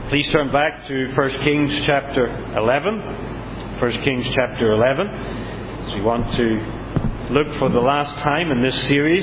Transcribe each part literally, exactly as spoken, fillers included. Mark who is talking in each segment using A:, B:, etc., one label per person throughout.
A: Please turn back to First Kings chapter eleven. First Kings chapter eleven. So we want to look for the last time in this series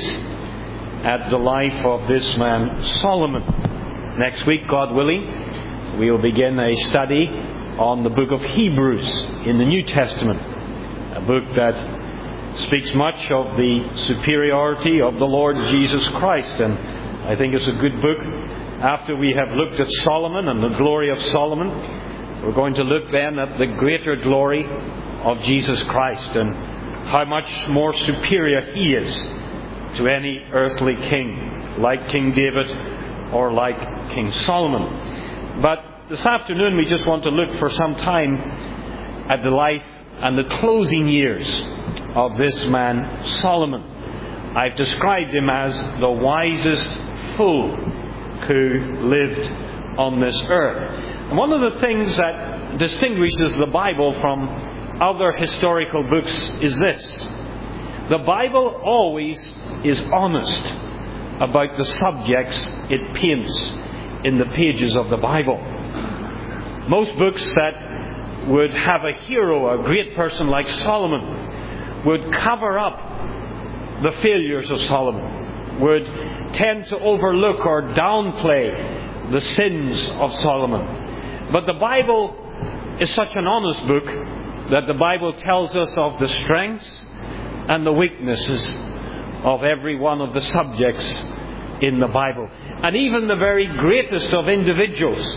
A: at the life of this man Solomon. Next week, God willing, we will begin a study on the book of Hebrews in the New Testament. A book that speaks much of the superiority of the Lord Jesus Christ. And I think it's a good book. After we have looked at Solomon and the glory of Solomon, we're going to look then at the greater glory of Jesus Christ and how much more superior He is to any earthly king, like King David or like King Solomon. But this afternoon we just want to look for some time at the life and the closing years of this man Solomon. I've described him as the wisest fool who lived on this earth. And one of the things that distinguishes the Bible from other historical books is this: the Bible always is honest about the subjects it paints in the pages of the Bible. Most books that would have a hero, a great person like Solomon, would cover up the failures of Solomon, would tend to overlook or downplay the sins of Solomon. But the Bible is such an honest book that the Bible tells us of the strengths and the weaknesses of every one of the subjects in the Bible. And even the very greatest of individuals.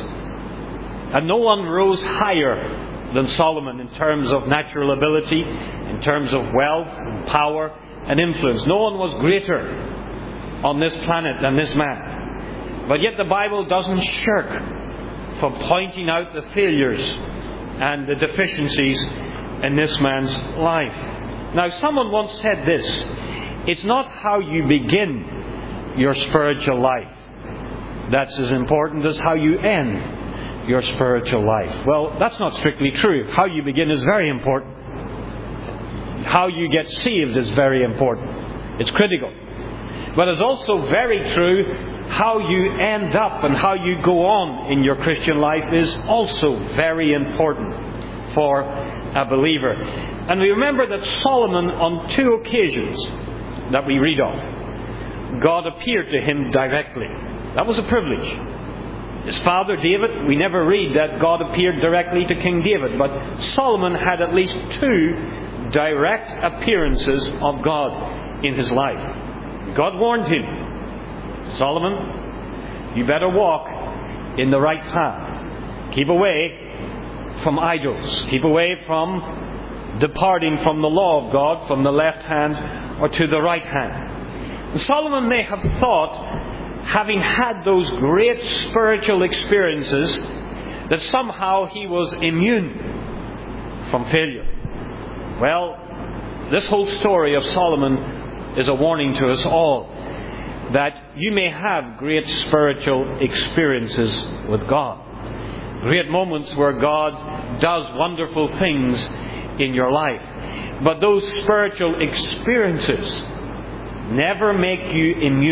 A: And no one rose higher than Solomon in terms of natural ability, in terms of wealth and power and influence. No one was greater on this planet than this man. But yet the Bible doesn't shirk from pointing out the failures and the deficiencies in this man's life. Now, someone once said this: it's not how you begin your spiritual life that's as important as how you end your spiritual life. Well, that's not strictly true. How you begin is very important. How you get saved is very important. It's critical. But it's also very true, how you end up and how you go on in your Christian life is also very important for a believer. And we remember that Solomon, on two occasions that we read of, God appeared to him directly. That was a privilege. His father David, we never read that God appeared directly to King David, but Solomon had at least two direct appearances of God in his life. God warned him, Solomon, you better walk in the right path. Keep away from idols. Keep away from departing from the law of God from the left hand or to the right hand. And Solomon may have thought, having had those great spiritual experiences, that somehow he was immune from failure. Well, this whole story of Solomon is a warning to us all that you may have great spiritual experiences with God. Great moments where God does wonderful things in your life. But those spiritual experiences never make you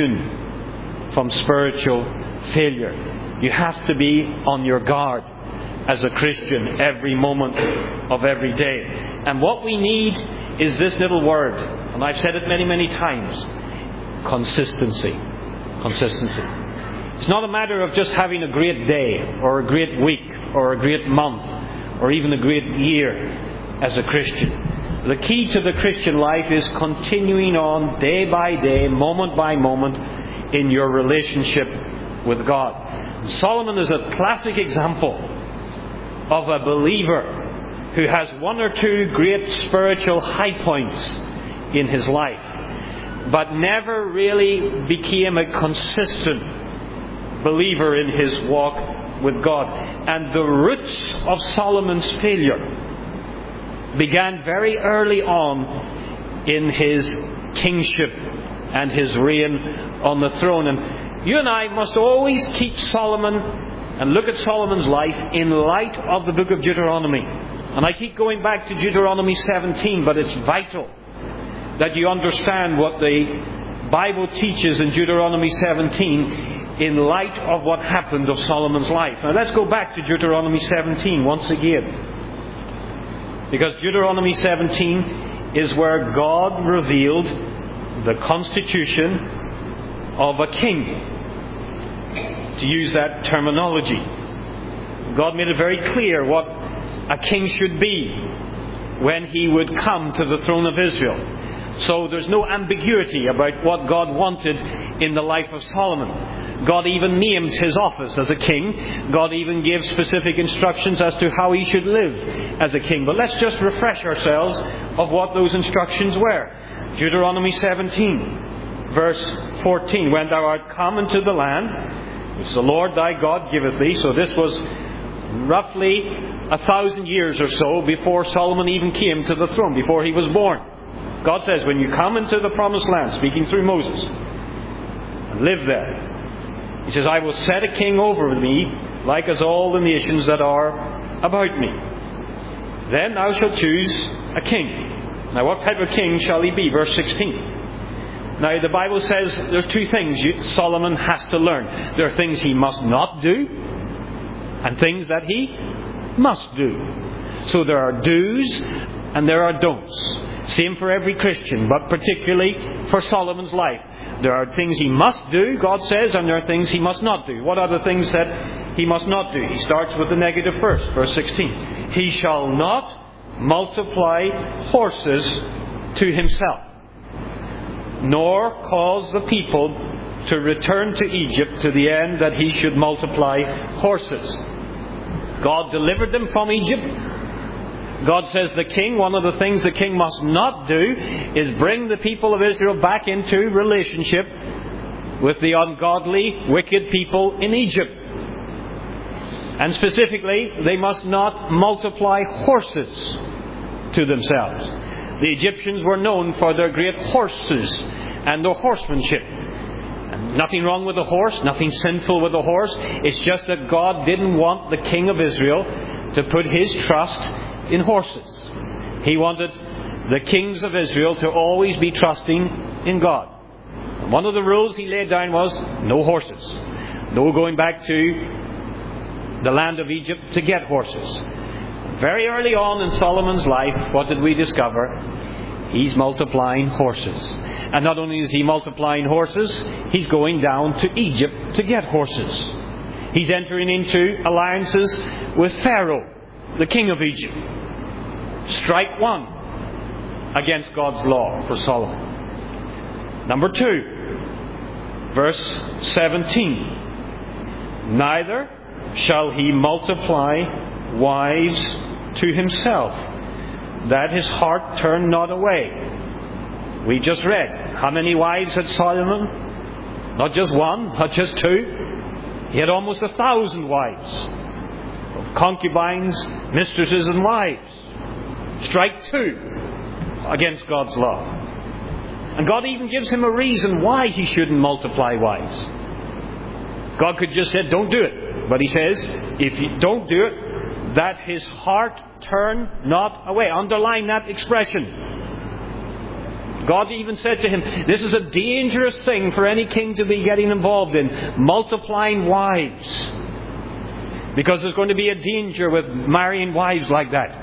A: immune from spiritual failure. You have to be on your guard as a Christian every moment of every day. And what we need is this little word, and I've said it many, many times: consistency. Consistency. It's not a matter of just having a great day, or a great week, or a great month, or even a great year as a Christian. The key to the Christian life is continuing on day by day, moment by moment, in your relationship with God. Solomon is a classic example of a believer who has one or two great spiritual high points in his life, but never really became a consistent believer in his walk with God. And the roots of Solomon's failure began very early on in his kingship and his reign on the throne. And you and I must always keep Solomon and look at Solomon's life in light of the book of Deuteronomy. And I keep going back to Deuteronomy seventeen, but it's vital that you understand what the Bible teaches in Deuteronomy seventeen in light of what happened of Solomon's life. Now let's go back to Deuteronomy seventeen once again. Because Deuteronomy seventeen is where God revealed the constitution of a king. To use that terminology. God made it very clear what a king should be when he would come to the throne of Israel. So there's no ambiguity about what God wanted in the life of Solomon. God even named his office as a king. God even gave specific instructions as to how he should live as a king. But let's just refresh ourselves of what those instructions were. Deuteronomy seventeen, verse fourteen. When thou art come into the land which the Lord thy God giveth thee. So this was roughly a thousand years or so before Solomon even came to the throne, before he was born. God says, when you come into the promised land, speaking through Moses, and live there, He says, I will set a king over me, like as all the nations that are about me. Then thou shalt choose a king. Now what type of king shall he be? Verse sixteen. Now the Bible says there's two things Solomon has to learn. There are things he must not do, and things that he must do. So there are do's and there are don'ts. Same for every Christian, but particularly for Solomon's life. There are things he must do, God says, and there are things he must not do. What are the things that he must not do? He starts with the negative first, verse sixteen. He shall not multiply horses to himself, nor cause the people to return to Egypt to the end that he should multiply horses. God delivered them from Egypt. God says the king, one of the things the king must not do is bring the people of Israel back into relationship with the ungodly, wicked people in Egypt. And specifically, they must not multiply horses to themselves. The Egyptians were known for their great horses and their horsemanship. And nothing wrong with a horse, nothing sinful with a horse. It's just that God didn't want the king of Israel to put his trust in horses. He wanted the kings of Israel to always be trusting in God. And one of the rules he laid down was no horses. No going back to the land of Egypt to get horses. Very early on in Solomon's life, what did we discover? He's multiplying horses. And not only is he multiplying horses, he's going down to Egypt to get horses. He's entering into alliances with Pharaoh, the king of Egypt. Strike one against God's law for Solomon. Number two, verse seventeen. Neither shall he multiply wives to himself, that his heart turn not away. We just read, how many wives had Solomon? Not just one, not just two. He had almost a thousand wives. Concubines, mistresses and wives. Strike two against God's law. And God even gives him a reason why he shouldn't multiply wives. God could just say, don't do it. But he says, if you don't do it, that his heart turn not away. Underline that expression. God even said to him, this is a dangerous thing for any king to be getting involved in, multiplying wives. Because there's going to be a danger with marrying wives like that.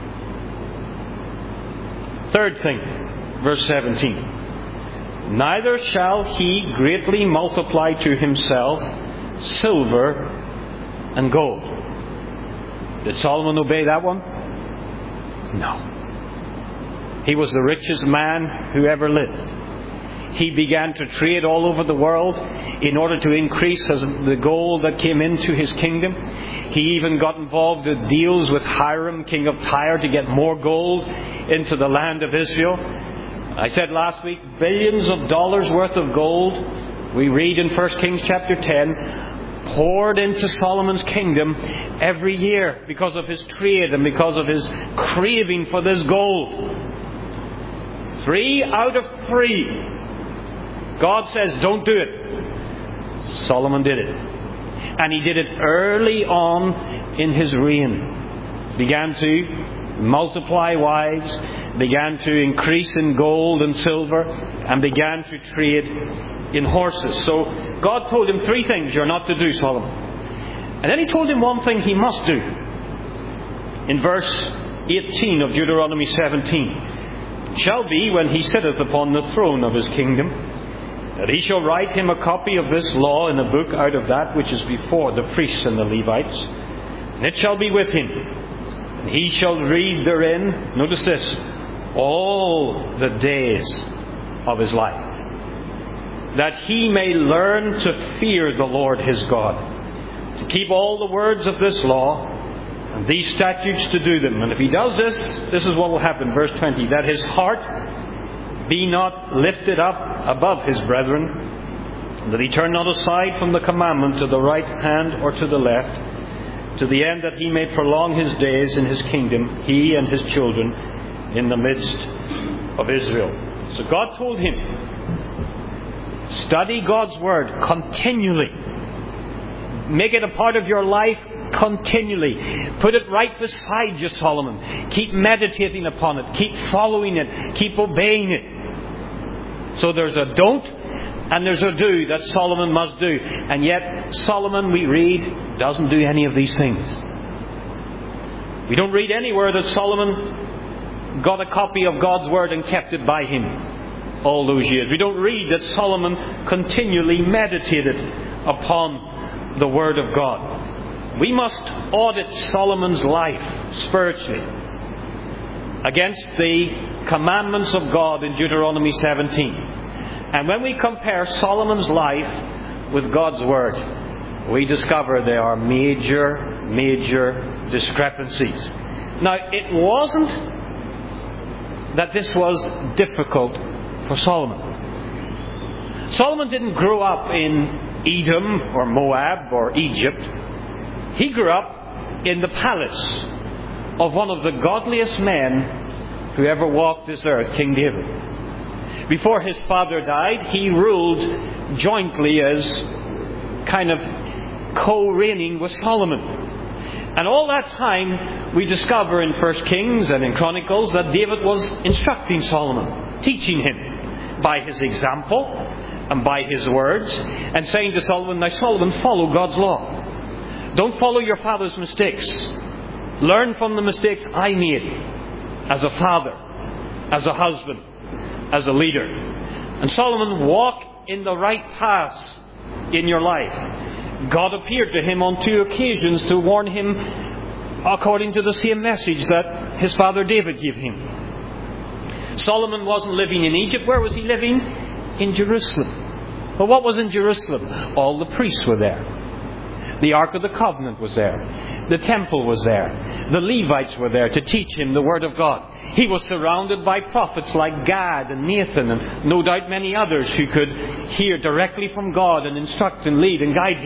A: Third thing, verse seventeen. Neither shall he greatly multiply to himself silver and gold. Did Solomon obey that one? No. He was the richest man who ever lived. He began to trade all over the world in order to increase the gold that came into his kingdom. He even got involved in deals with Hiram, king of Tyre, to get more gold into the land of Israel. I said last week, billions of dollars worth of gold, we read in First Kings chapter ten, poured into Solomon's kingdom every year because of his trade and because of his craving for this gold. Three out of three. God says, don't do it. Solomon did it. And he did it early on in his reign. Began to multiply wives, began to increase in gold and silver, and began to trade in horses. So God told him three things you're not to do, Solomon. And then he told him one thing he must do. In verse eighteen of Deuteronomy seventeen. It shall be when he sitteth upon the throne of his kingdom, that he shall write him a copy of this law in a book out of that which is before the priests and the Levites. And it shall be with him. And he shall read therein, notice this, all the days of his life, that he may learn to fear the Lord his God, to keep all the words of this law, and these statutes to do them. And if he does this, this is what will happen. Verse twenty, that his heart be not lifted up above his brethren, and that he turn not aside from the commandment to the right hand or to the left, to the end that he may prolong his days in his kingdom, he and his children, in the midst of Israel. So God told him, study God's Word continually. Make it a part of your life continually. Put it right beside you, Solomon. Keep meditating upon it. Keep following it. Keep obeying it. So there's a don't and there's a do that Solomon must do. And yet Solomon, we read, doesn't do any of these things. We don't read anywhere that Solomon got a copy of God's Word and kept it by him all those years. We don't read that Solomon continually meditated upon the Word of God. We must audit Solomon's life spiritually against the commandments of God in Deuteronomy seventeen. And when we compare Solomon's life with God's Word, we discover there are major, major discrepancies. Now, it wasn't that this was difficult for Solomon. Solomon didn't grow up in Edom or Moab or Egypt. He grew up in the palace of one of the godliest men who ever walked this earth, King David. Before his father died, he ruled jointly as kind of co-reigning with Solomon. And all that time, we discover in First Kings and in Chronicles that David was instructing Solomon, teaching him by his example and by his words, and saying to Solomon, now Solomon, follow God's law. Don't follow your father's mistakes. Learn from the mistakes I made as a father, as a husband, as a leader. And Solomon, walk in the right paths in your life. God appeared to him on two occasions to warn him according to the same message that his father David gave him. Solomon wasn't living in Egypt. Where was he living? In Jerusalem. But what was in Jerusalem? All the priests were there. The Ark of the Covenant was there. The temple was there. The Levites were there to teach him the Word of God. He was surrounded by prophets like Gad and Nathan and no doubt many others who could hear directly from God and instruct and lead and guide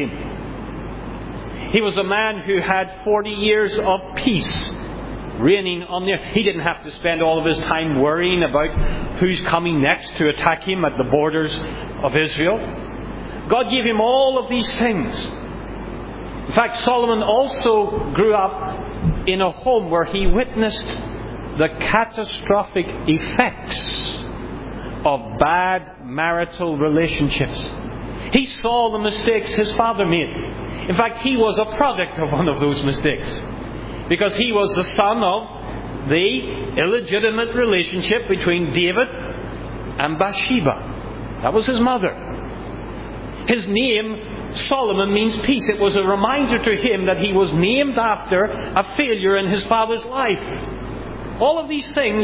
A: him. He was a man who had forty years of peace reigning on the earth. He didn't have to spend all of his time worrying about who's coming next to attack him at the borders of Israel. God gave him all of these things. In fact, Solomon also grew up in a home where he witnessed the catastrophic effects of bad marital relationships. He saw the mistakes his father made. In fact, he was a product of one of those mistakes, because he was the son of the illegitimate relationship between David and Bathsheba. That was his mother. His name, Solomon, means peace. It was a reminder to him that he was named after a failure in his father's life. All of these things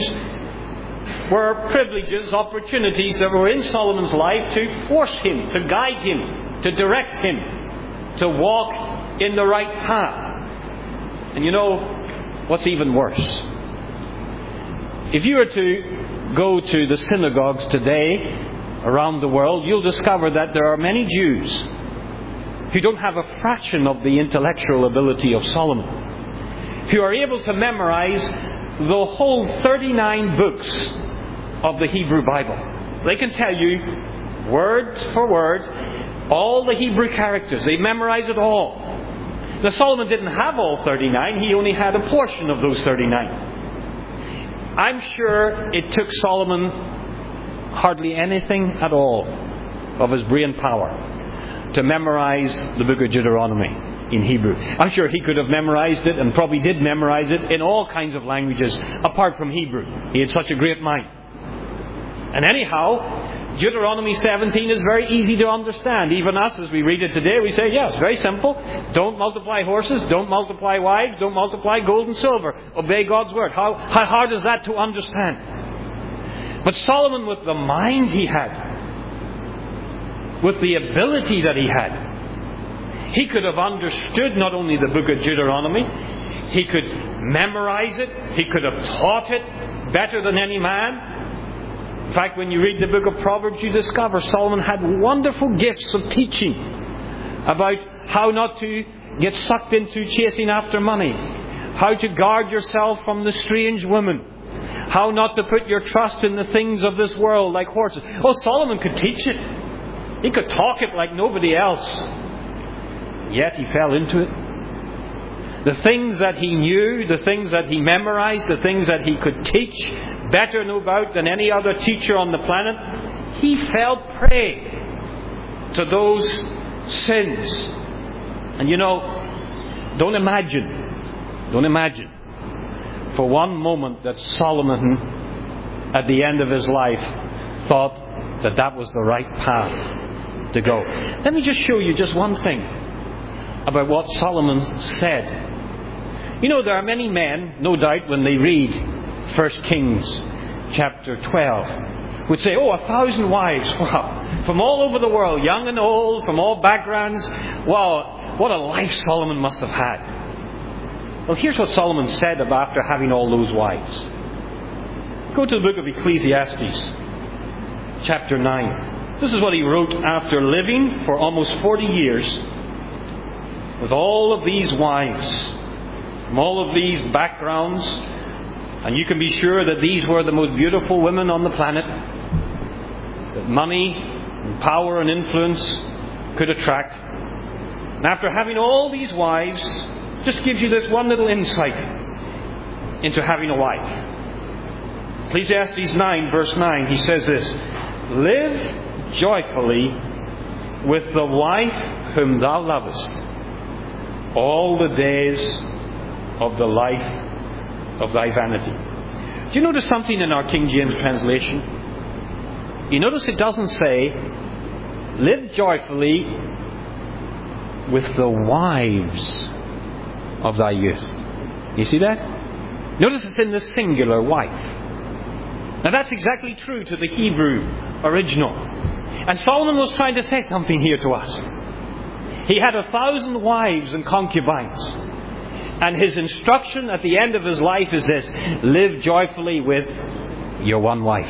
A: were privileges, opportunities that were in Solomon's life to force him, to guide him, to direct him, to walk in the right path. And you know what's even worse? If you were to go to the synagogues today around the world, you'll discover that there are many Jews who don't have a fraction of the intellectual ability of Solomon, who are able to memorize the whole thirty-nine books of the Hebrew Bible. They can tell you, word for word, all the Hebrew characters. They memorize it all. Now, Solomon didn't have all thirty-nine. He only had a portion of those thirty-nine. I'm sure it took Solomon hardly anything at all of his brain power to memorize the book of Deuteronomy in Hebrew. I'm sure he could have memorized it and probably did memorize it in all kinds of languages apart from Hebrew. He had such a great mind. And anyhow, Deuteronomy seventeen is very easy to understand. Even us, as we read it today, we say, yeah, it's very simple. Don't multiply horses, don't multiply wives, don't multiply gold and silver. Obey God's word. How, how hard is that to understand? But Solomon, with the mind he had, with the ability that he had, he could have understood not only the book of Deuteronomy, he could memorize it, he could have taught it better than any man. In fact, when you read the book of Proverbs, you discover Solomon had wonderful gifts of teaching about how not to get sucked into chasing after money, how to guard yourself from the strange woman, how not to put your trust in the things of this world like horses. Oh, Solomon could teach it. He could talk it like nobody else. Yet he fell into it. The things that he knew, the things that he memorized, the things that he could teach better no doubt than any other teacher on the planet, he fell prey to those sins. And you know, don't imagine, don't imagine for one moment that Solomon at the end of his life thought that that was the right path to go. Let me just show you just one thing about what Solomon said. You know, there are many men, no doubt, when they read First Kings chapter twelve, would say, oh, a thousand wives, wow, from all over the world, young and old, from all backgrounds. Wow, what a life Solomon must have had. Well, here's what Solomon said about after having all those wives. Go to the book of Ecclesiastes chapter nine. This is what he wrote after living for almost forty years with all of these wives, from all of these backgrounds. And you can be sure that these were the most beautiful women on the planet that money and power and influence could attract. And after having all these wives, just gives you this one little insight into having a wife. Ecclesiastes nine verse nine, he says this: live joyfully with the wife whom thou lovest all the days of the life of thy vanity. Do you notice something in our King James translation? You notice it doesn't say, live joyfully with the wives of thy youth. You see that? Notice it's in the singular, wife. Now that's exactly true to the Hebrew original. And Solomon was trying to say something here to us. He had a thousand wives and concubines. And his instruction at the end of his life is this: live joyfully with your one wife.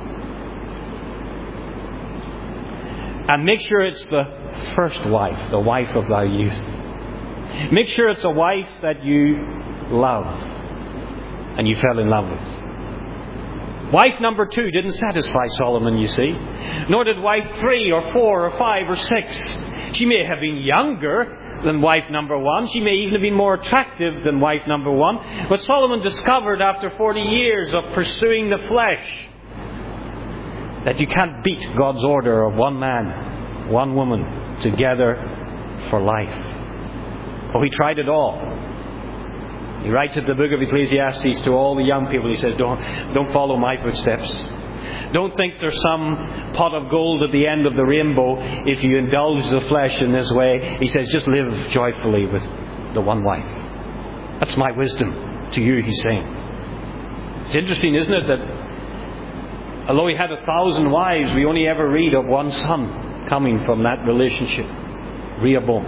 A: And make sure it's the first wife, the wife of thy youth. Make sure it's a wife that you love and you fell in love with. Wife number two didn't satisfy Solomon, you see. Nor did wife three or four or five or six. She may have been younger than wife number one. She may even have been more attractive than wife number one. But Solomon discovered after forty years of pursuing the flesh that you can't beat God's order of one man, one woman, together for life. Oh, he tried it all. He writes in the book of Ecclesiastes to all the young people, he says, don't, don't follow my footsteps. Don't think there's some pot of gold at the end of the rainbow if you indulge the flesh in this way. He says, just live joyfully with the one wife. That's my wisdom to you, he's saying. It's interesting, isn't it, that although he had a thousand wives, we only ever read of one son coming from that relationship, Rehoboam.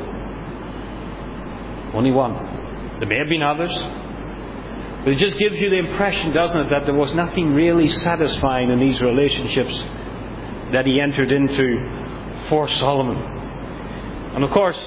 A: Only one. There may have been others. But it just gives you the impression, doesn't it, that there was nothing really satisfying in these relationships that he entered into for Solomon. And of course,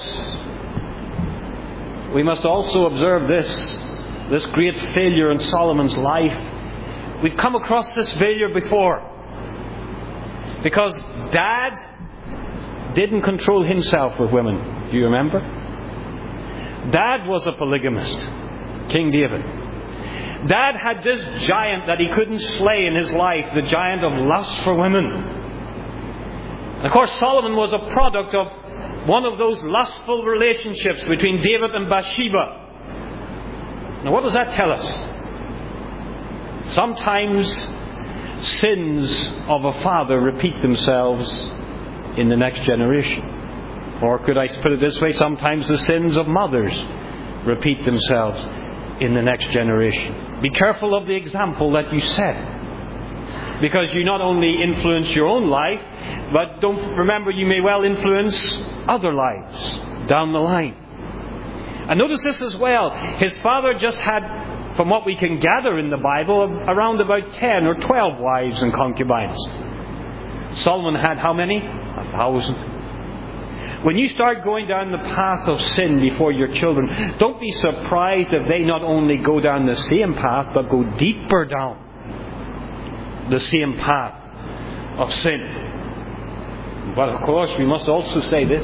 A: we must also observe this, this great failure in Solomon's life. We've come across this failure before. Because Dad didn't control himself with women. Do you remember? Dad was a polygamist, King David. Dad had this giant that he couldn't slay in his life, the giant of lust for women. Of course, Solomon was a product of one of those lustful relationships between David and Bathsheba. Now, what does that tell us? Sometimes sins of a father repeat themselves in the next generation. Or could I put it this way? Sometimes the sins of mothers repeat themselves in the next generation. Be careful of the example that you set, because you not only influence your own life, but don't remember you may well influence other lives down the line. And notice this as well. His father just had, from what we can gather in the Bible, around about ten or twelve wives and concubines. Solomon had how many? A thousand. When you start going down the path of sin before your children, don't be surprised if they not only go down the same path, but go deeper down the same path of sin. But of course, we must also say this.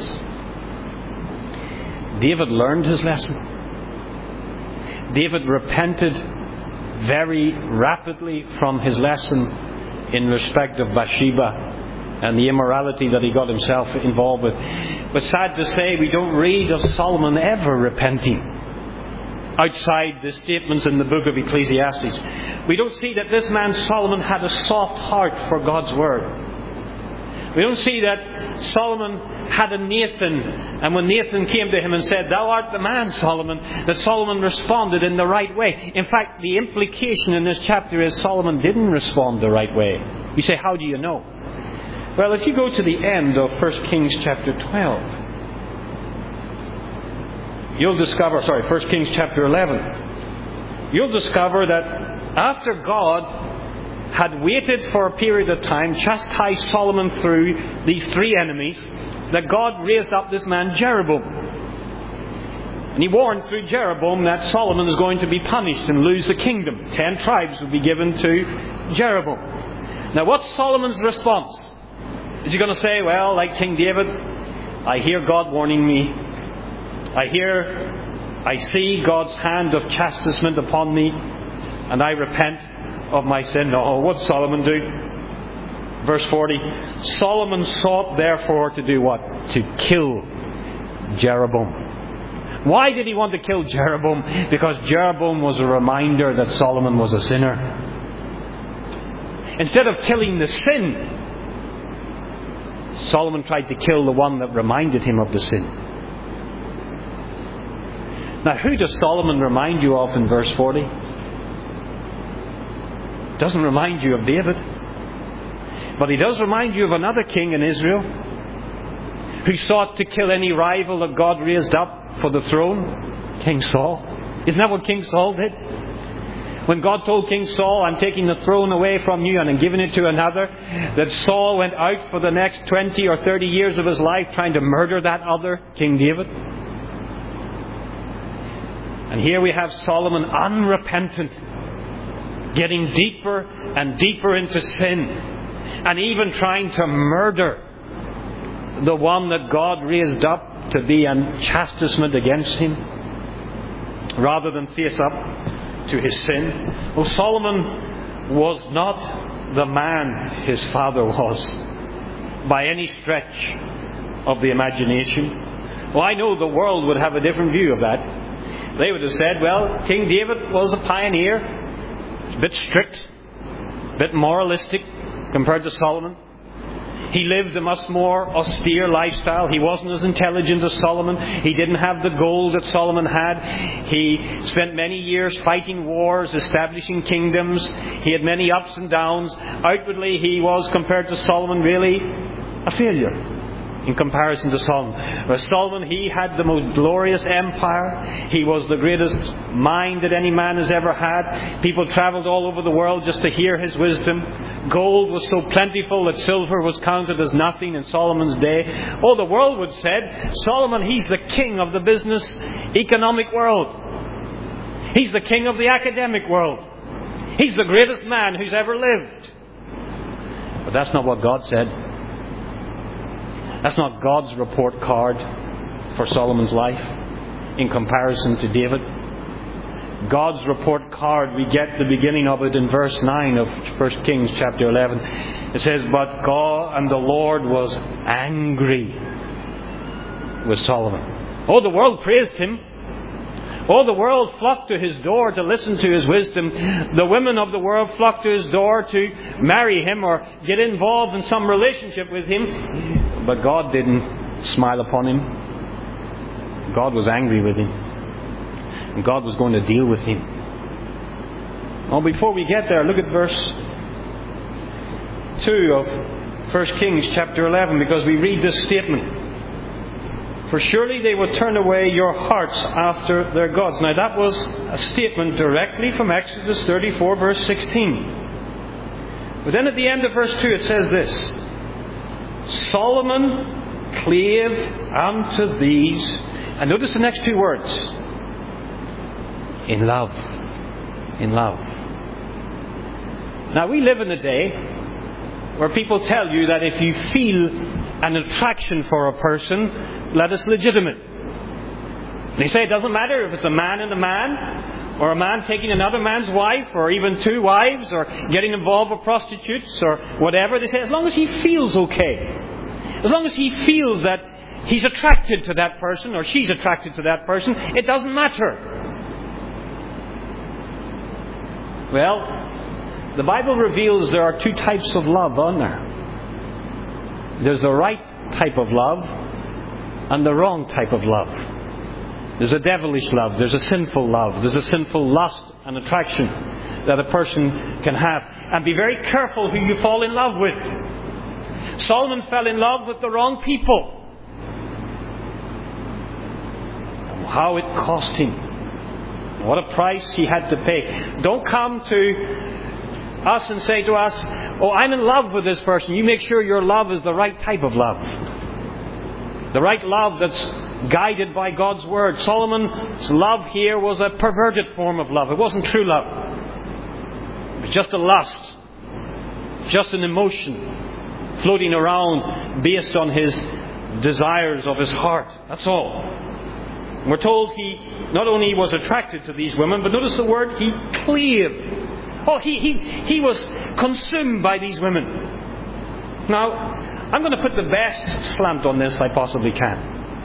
A: David learned his lesson. David repented very rapidly from his lesson in respect of Bathsheba and the immorality that he got himself involved with. But sad to say, we don't read of Solomon ever repenting outside the statements in the book of Ecclesiastes. We don't see that this man Solomon had a soft heart for God's word. We don't see that Solomon had a Nathan, and when Nathan came to him and said, "Thou art the man, Solomon," that Solomon responded in the right way. In fact, the implication in this chapter is Solomon didn't respond the right way. You say, how do you know? Well, if you go to the end of First Kings chapter twelve, you'll discover, sorry, First Kings chapter eleven, you'll discover that after God had waited for a period of time, chastised Solomon through these three enemies, that God raised up this man Jeroboam. And he warned through Jeroboam that Solomon is going to be punished and lose the kingdom. Ten tribes would be given to Jeroboam. Now, what's Solomon's response? Is he going to say, well, like King David, I hear God warning me. I hear, I see God's hand of chastisement upon me, and I repent of my sin? No. What did Solomon do? Verse forty. Solomon sought therefore to do what? To kill Jeroboam. Why did he want to kill Jeroboam? Because Jeroboam was a reminder that Solomon was a sinner. Instead of killing the sin, Solomon tried to kill the one that reminded him of the sin. Now, who does Solomon remind you of in verse forty? It doesn't remind you of David. But he does remind you of another king in Israel who sought to kill any rival that God raised up for the throne. King Saul. Isn't that what King Saul did? When God told King Saul, I'm taking the throne away from you and I'm giving it to another, that Saul went out for the next twenty or thirty years of his life trying to murder that other, King David. And here we have Solomon unrepentant, getting deeper and deeper into sin, and even trying to murder the one that God raised up to be a chastisement against him, rather than face up to his sin. Well, Solomon was not the man his father was, by any stretch of the imagination. Well, I know the world would have a different view of that. They would have said, well, King David was a pioneer. He's a bit strict, a bit moralistic compared to Solomon. He lived a much more austere lifestyle. He wasn't as intelligent as Solomon. He didn't have the gold that Solomon had. He spent many years fighting wars, establishing kingdoms. He had many ups and downs. Outwardly, he was, compared to Solomon, really a failure in comparison to Solomon. Whereas Solomon, he had the most glorious empire. He was the greatest mind that any man has ever had. People travelled all over the world just to hear his wisdom. Gold was so plentiful that silver was counted as nothing in Solomon's day. Oh, the world would have said, Solomon, he's the king of the business economic world. He's the king of the academic world. He's the greatest man who's ever lived. But that's not what God said. That's not God's report card for Solomon's life in comparison to David. God's report card, we get the beginning of it in verse nine of First Kings chapter eleven. It says, "But God and the Lord was angry with Solomon." Oh, the world praised him. Oh, the world flocked to his door to listen to his wisdom. The women of the world flocked to his door to marry him or get involved in some relationship with him. But God didn't smile upon him. God was angry with him. And God was going to deal with him. Oh, before we get there, look at verse two of First Kings chapter eleven, because we read this statement. "For surely they will turn away your hearts after their gods." Now that was a statement directly from Exodus thirty-four verse sixteen. But then at the end of verse two it says this: "Solomon clave unto these," and notice the next two words, "in love." In love. Now we live in a day where people tell you that if you feel an attraction for a person, that it's legitimate. They say it doesn't matter if it's a man and a man, or a man taking another man's wife, or even two wives, or getting involved with prostitutes, or whatever. They say as long as he feels okay, as long as he feels that he's attracted to that person, or she's attracted to that person, it doesn't matter. Well, the Bible reveals there are two types of love, aren't there? There's the right type of love and the wrong type of love. There's a devilish love, there's a sinful love, there's a sinful lust and attraction that a person can have. And be very careful who you fall in love with. Solomon fell in love with the wrong people. And how it cost him. What a price he had to pay. Don't come to us and say to us, "Oh, I'm in love with this person." You make sure your love is the right type of love. The right love that's guided by God's Word. Solomon's love here was a perverted form of love. It wasn't true love. It was just a lust. Just an emotion floating around based on his desires of his heart. That's all. And we're told he not only was attracted to these women, but notice the word, he clave. Oh, he, he, he was consumed by these women. Now, I'm going to put the best slant on this I possibly can.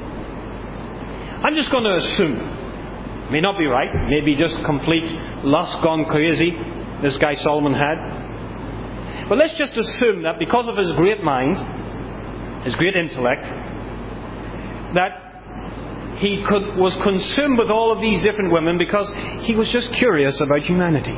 A: I'm just going to assume, may not be right, maybe just complete lust gone crazy this guy Solomon had. But let's just assume that because of his great mind, his great intellect, that he could, was consumed with all of these different women because he was just curious about humanity.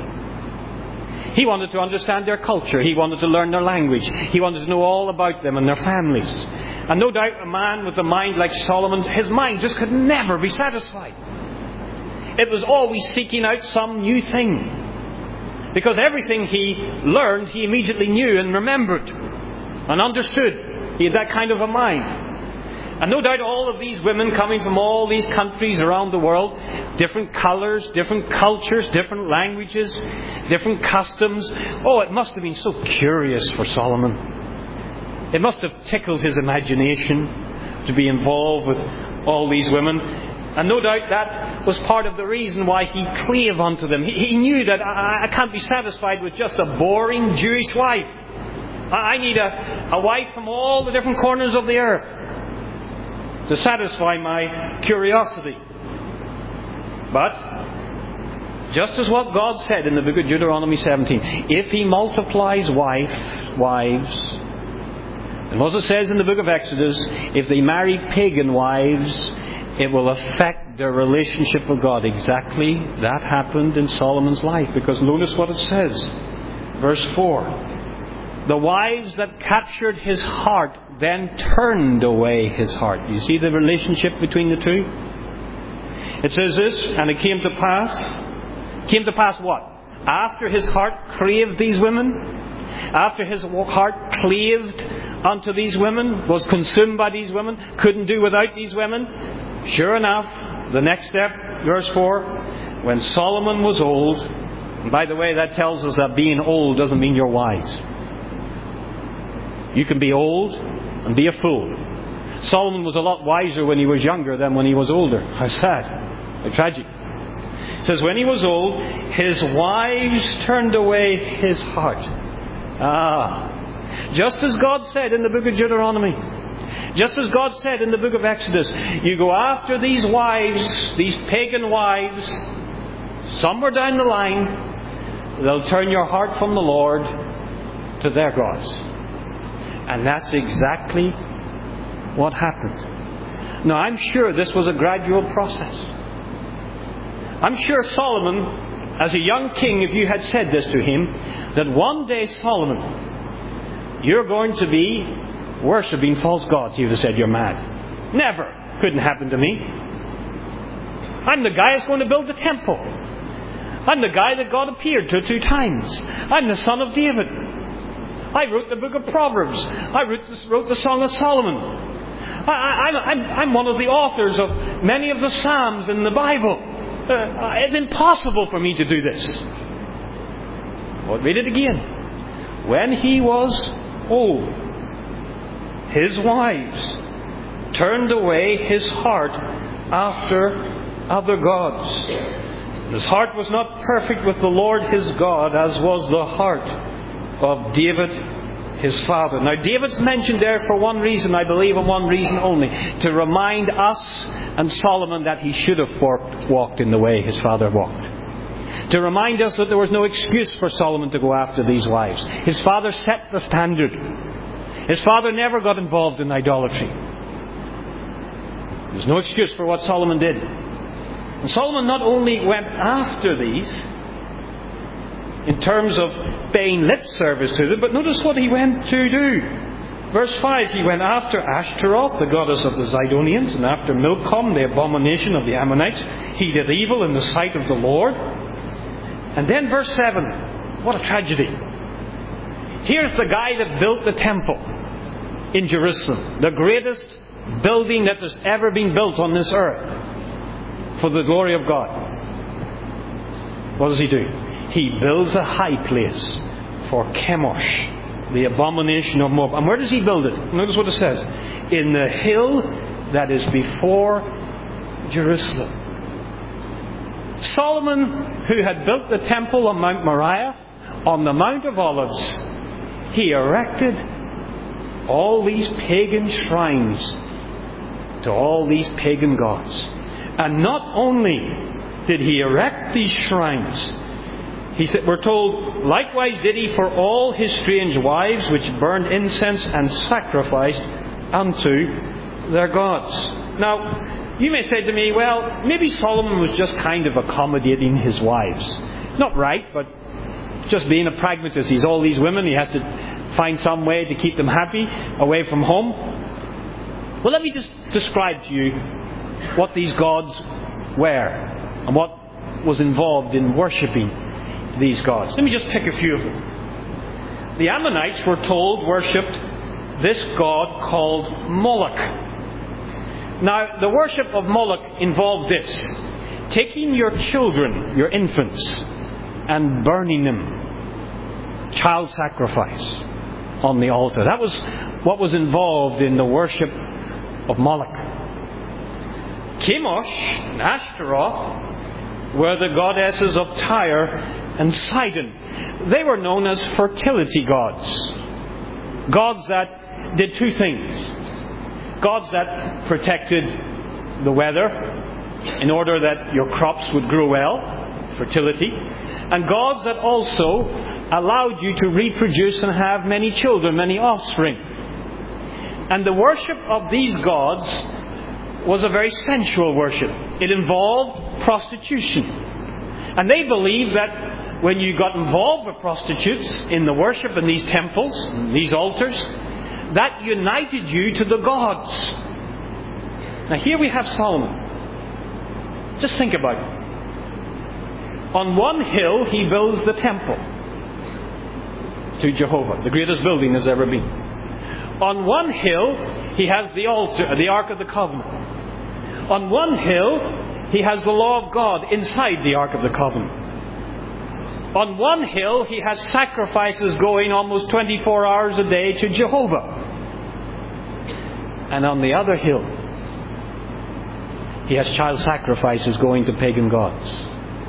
A: He wanted to understand their culture. He wanted to learn their language. He wanted to know all about them and their families. And no doubt a man with a mind like Solomon, his mind just could never be satisfied. It was always seeking out some new thing. Because everything he learned, he immediately knew and remembered and understood. He had that kind of a mind. And no doubt all of these women coming from all these countries around the world, different colours, different cultures, different languages, different customs. Oh, it must have been so curious for Solomon. It must have tickled his imagination to be involved with all these women. And no doubt that was part of the reason why he clave unto them. He, he knew that I, I can't be satisfied with just a boring Jewish wife. I, I need a, a wife from all the different corners of the earth to satisfy my curiosity. But, just as what God said in the book of Deuteronomy seventeen, if he multiplies wife, wives, and as it says in the book of Exodus, if they marry pagan wives, it will affect their relationship with God. Exactly that happened in Solomon's life, because notice what it says. Verse four. The wives that captured his heart then turned away his heart. You see the relationship between the two? It says this, and it came to pass. Came to pass what? After his heart craved these women, after his heart claved unto these women, was consumed by these women, couldn't do without these women. Sure enough, the next step, verse four, when Solomon was old, and by the way, that tells us that being old doesn't mean you're wise. You can be old and be a fool. Solomon was a lot wiser when he was younger than when he was older. How sad. How tragic. It says, when he was old, his wives turned away his heart. Ah, just as God said in the book of Deuteronomy, just as God said in the book of Exodus, you go after these wives, these pagan wives, somewhere down the line, they'll turn your heart from the Lord to their gods. And that's exactly what happened. Now, I'm sure this was a gradual process. I'm sure Solomon, as a young king, if you had said this to him, that one day, Solomon, you're going to be worshipping false gods, he would have said, you're mad. Never. Couldn't happen to me. I'm the guy that's going to build the temple. I'm the guy that God appeared to two times. I'm the son of David. I wrote the book of Proverbs. I wrote the, wrote the Song of Solomon. I, I, I'm, I'm one of the authors of many of the Psalms in the Bible. Uh, it's impossible for me to do this. Well, read it again. When he was old, his wives turned away his heart after other gods. His heart was not perfect with the Lord his God, as was the heart of David his father. Now, David's mentioned there for one reason, I believe, and one reason only, to remind us and Solomon that he should have walked in the way his father walked. To remind us that there was no excuse for Solomon to go after these wives. His father set the standard. His father never got involved in idolatry. There's no excuse for what Solomon did. And Solomon not only went after these in terms of paying lip service to them, but notice what he went to do. Verse five, he went after Ashtaroth, the goddess of the Zidonians, and after Milcom, the abomination of the Ammonites. He did evil in the sight of the Lord. And then verse seven, what a tragedy. Here's the guy that built the temple in Jerusalem, the greatest building that has ever been built on this earth for the glory of God. What does he do? He builds a high place for Chemosh, the abomination of Moab. And where does he build it? Notice what it says. In the hill that is before Jerusalem. Solomon, who had built the temple on Mount Moriah, on the Mount of Olives, he erected all these pagan shrines to all these pagan gods. And not only did he erect these shrines, he said, we're told, likewise did he for all his strange wives, which burned incense and sacrificed unto their gods. Now, you may say to me, well, maybe Solomon was just kind of accommodating his wives. Not right, but just being a pragmatist. He's all these women. He has to find some way to keep them happy away from home. Well, let me just describe to you what these gods were and what was involved in worshipping these gods. Let me just pick a few of them. The Ammonites, we're told, worshipped this god called Moloch. Now, the worship of Moloch involved this: taking your children, your infants, and burning them. Child sacrifice on the altar. That was what was involved in the worship of Moloch. Chemosh and Ashtaroth were the goddesses of Tyre and Sidon. They were known as fertility gods. Gods that did two things. Gods that protected the weather in order that your crops would grow well, fertility. And gods that also allowed you to reproduce and have many children, many offspring. And the worship of these gods was a very sensual worship. It involved prostitution. And they believed that when you got involved with prostitutes in the worship in these temples, in these altars, that united you to the gods. Now here we have Solomon. Just think about it. On one hill he builds the temple to Jehovah, the greatest building there's ever been. On one hill he has the altar, the Ark of the Covenant. On one hill he has the law of God inside the Ark of the Covenant. On one hill he has sacrifices going almost twenty-four hours a day to Jehovah. And on the other hill he has child sacrifices going to pagan gods.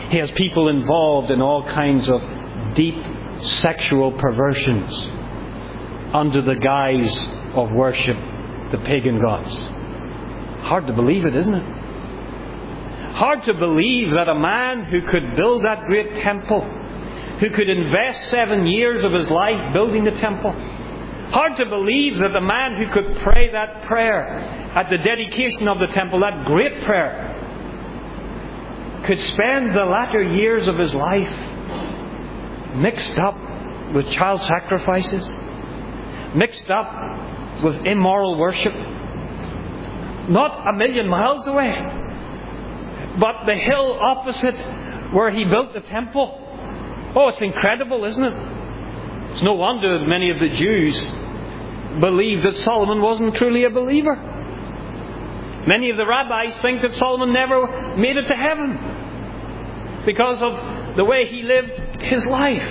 A: He has people involved in all kinds of deep sexual perversions under the guise of worship the pagan gods. Hard to believe it, isn't it? Hard to believe that a man who could build that great temple, who could invest seven years of his life building the temple, hard to believe that the man who could pray that prayer at the dedication of the temple, that great prayer, could spend the latter years of his life mixed up with child sacrifices, mixed up with immoral worship, not a million miles away, but the hill opposite where he built the temple. Oh, it's incredible, isn't it? It's no wonder that many of the Jews believed that Solomon wasn't truly a believer. Many of the rabbis think that Solomon never made it to heaven because of the way he lived his life.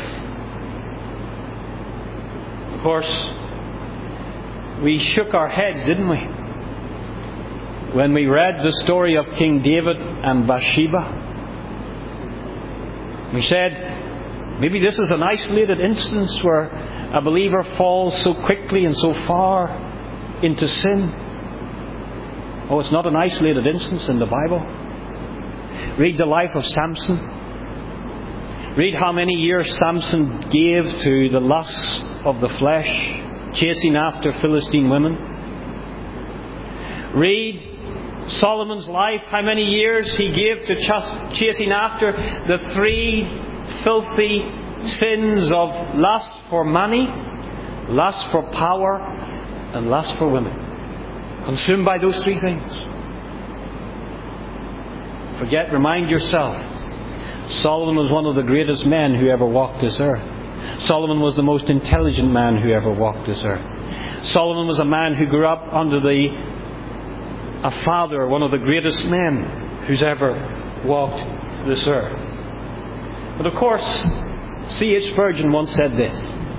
A: Of course, we shook our heads, didn't we, when we read the story of King David and Bathsheba. We said, maybe this is an isolated instance where a believer falls so quickly and so far into sin. Oh, it's not an isolated instance in the Bible. Read the life of Samson. Read how many years Samson gave to the lusts of the flesh, chasing after Philistine women. Read Solomon's life, how many years he gave to ch- chasing after the three filthy sins of lust for money, lust for power, and lust for women. Consumed by those three things. Forget, remind yourself, Solomon was one of the greatest men who ever walked this earth. Solomon was the most intelligent man who ever walked this earth. Solomon was a man who grew up under the a father, one of the greatest men who's ever walked this earth. But of course, C H Spurgeon once said this: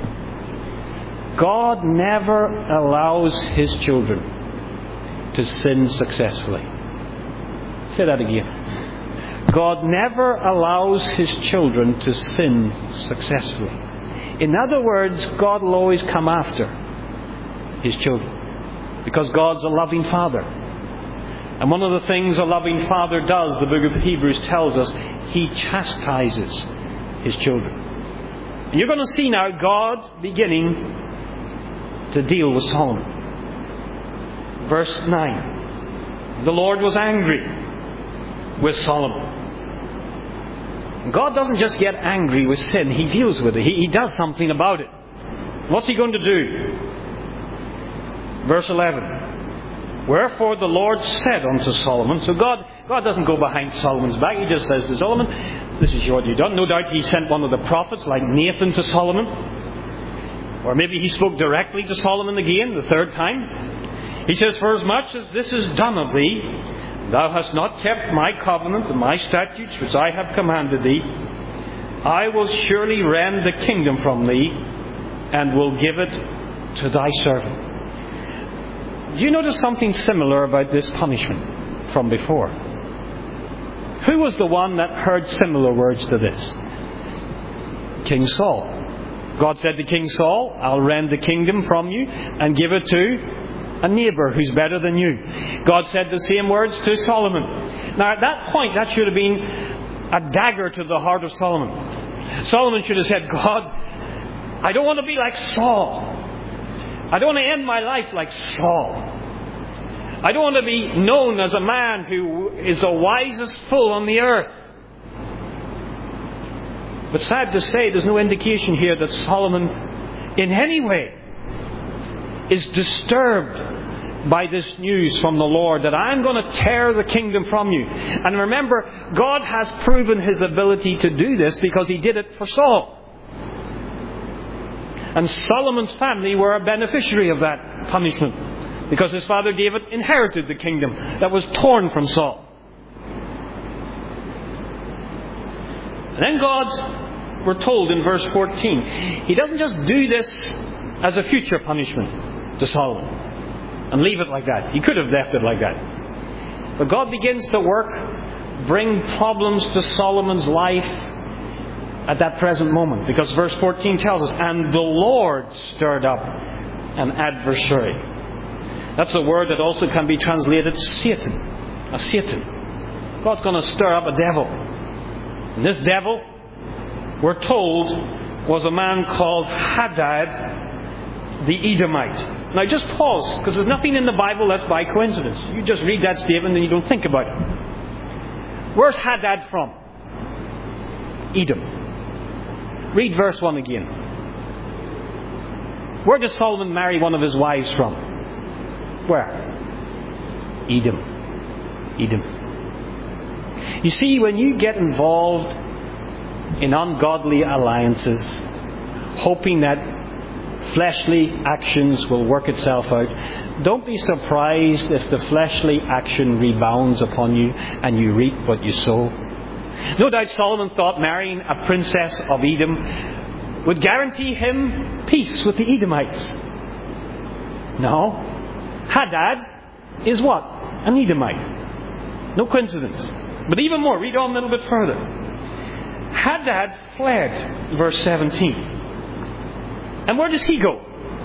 A: God never allows His children to sin successfully. Say that again. God never allows His children to sin successfully. In other words, God will always come after His children, because God's a loving Father. And one of the things a loving Father does, the book of Hebrews tells us, He chastises His children. And you're going to see now God beginning to deal with Solomon. Verse nine. The Lord was angry with Solomon. God doesn't just get angry with sin, He deals with it. He, he does something about it. What's He going to do? Verse eleven. Wherefore the Lord said unto Solomon. So God, God doesn't go behind Solomon's back. He just says to Solomon, this is what you've done. No doubt He sent one of the prophets like Nathan to Solomon. Or maybe He spoke directly to Solomon again, the third time. He says, for as much as this is done of thee, thou hast not kept my covenant and my statutes which I have commanded thee, I will surely rend the kingdom from thee, and will give it to thy servant. Do you notice something similar about this punishment from before? Who was the one that heard similar words to this? King Saul. God said to King Saul, I'll rend the kingdom from you and give it to a neighbour who's better than you. God said the same words to Solomon. Now at that point, that should have been a dagger to the heart of Solomon. Solomon should have said, God, I don't want to be like Saul. I don't want to end my life like Saul. I don't want to be known as a man who is the wisest fool on the earth. But sad to say, there's no indication here that Solomon in any way is disturbed by this news from the Lord that I'm going to tear the kingdom from you. And remember, God has proven His ability to do this because He did it for Saul. And Solomon's family were a beneficiary of that punishment, because his father David inherited the kingdom that was torn from Saul. And then God, we're told in verse fourteen, He doesn't just do this as a future punishment to Solomon and leave it like that. He could have left it like that. But God begins to work bring problems to Solomon's life at that present moment. Because verse fourteen tells us, and the Lord stirred up an adversary. That's a word that also can be translated Satan. A Satan. God's going to stir up a devil. And this devil, we're told, was a man called Hadad the Edomite. Now just pause, because there's nothing in the Bible that's by coincidence. You just read that statement and you don't think about it. Where's Hadad from? Edom. Read verse one again. Where did Solomon marry one of his wives from? Where? Edom. Edom. You see, when you get involved in ungodly alliances, hoping that fleshly actions will work itself out, don't be surprised if the fleshly action rebounds upon you and you reap what you sow. No doubt Solomon thought marrying a princess of Edom would guarantee him peace with the Edomites. No. Hadad is what? An Edomite. No coincidence. But even more, read on a little bit further. Hadad fled, verse seventeen. And where does he go?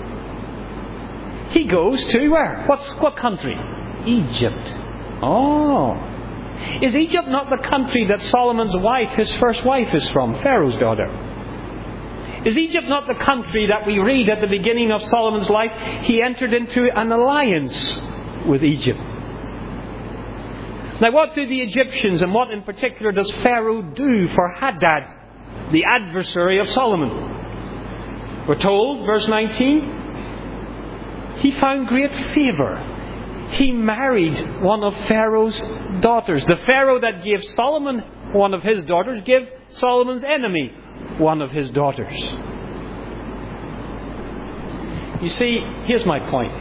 A: He goes to where? What's, what country? Egypt. Oh. Is Egypt not the country that Solomon's wife, his first wife, is from? Pharaoh's daughter. Is Egypt not the country that we read at the beginning of Solomon's life? He entered into an alliance with Egypt. Now what do the Egyptians, and what in particular does Pharaoh do for Hadad, the adversary of Solomon? We're told, verse nineteen, he found great favour. He married one of Pharaoh's daughters. The Pharaoh that gave Solomon one of his daughters gave Solomon's enemy one of his daughters. You see, here's my point.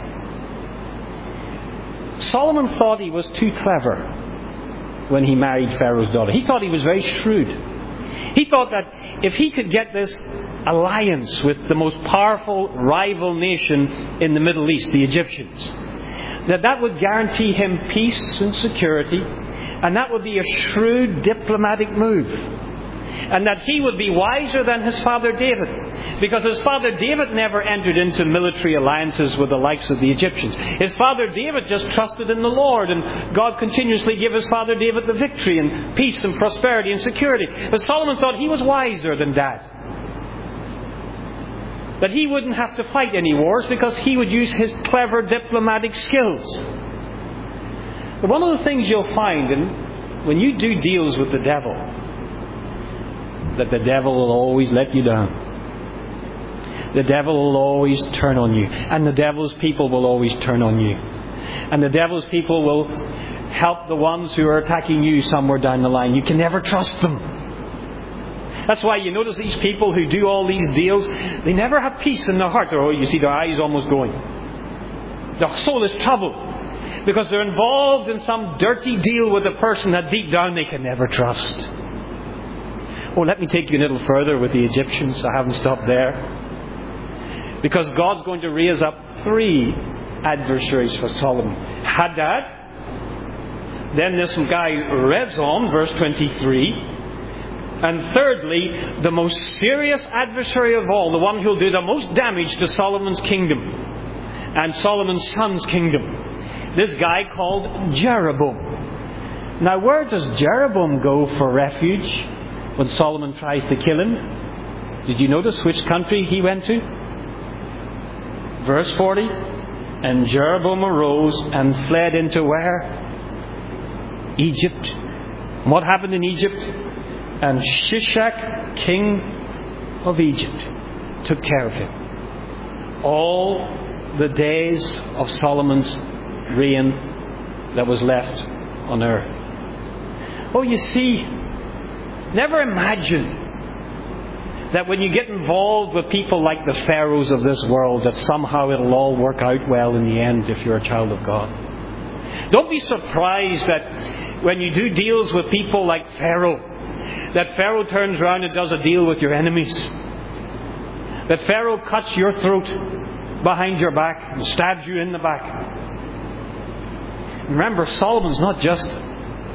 A: Solomon thought he was too clever when he married Pharaoh's daughter. He thought he was very shrewd. He thought that if he could get this alliance with the most powerful rival nation in the Middle East, the Egyptians, that that would guarantee him peace and security, and that would be a shrewd diplomatic move. And that he would be wiser than his father David. Because his father David never entered into military alliances with the likes of the Egyptians. His father David just trusted in the Lord, and God continuously gave his father David the victory and peace and prosperity and security. But Solomon thought he was wiser than that. That he wouldn't have to fight any wars because he would use his clever diplomatic skills. But one of the things you'll find in, when you do deals with the devil, that the devil will always let you down. The devil will always turn on you. And the devil's people will always turn on you. And the devil's people will help the ones who are attacking you somewhere down the line. You can never trust them. That's why you notice these people who do all these deals, they never have peace in their heart. Oh, you see their eyes almost going. Their soul is troubled. Because they're involved in some dirty deal with a person that deep down they can never trust. Oh, let me take you a little further with the Egyptians. I haven't stopped there. Because God's going to raise up three adversaries for Solomon. Hadad. Then this guy Rezon, verse twenty-three. And thirdly, the most serious adversary of all, the one who'll do the most damage to Solomon's kingdom and Solomon's son's kingdom. This guy called Jeroboam. Now, where does Jeroboam go for refuge when Solomon tries to kill him? Did you notice which country he went to? Verse forty. And Jeroboam arose and fled into where? Egypt. And what happened in Egypt? And Shishak, king of Egypt, took care of him. All the days of Solomon's reign that was left on earth. Oh, you see, never imagine that when you get involved with people like the pharaohs of this world, that somehow it'll all work out well in the end if you're a child of God. Don't be surprised that when you do deals with people like Pharaoh, that Pharaoh turns around and does a deal with your enemies. That Pharaoh cuts your throat behind your back and stabs you in the back. Remember, Solomon's not just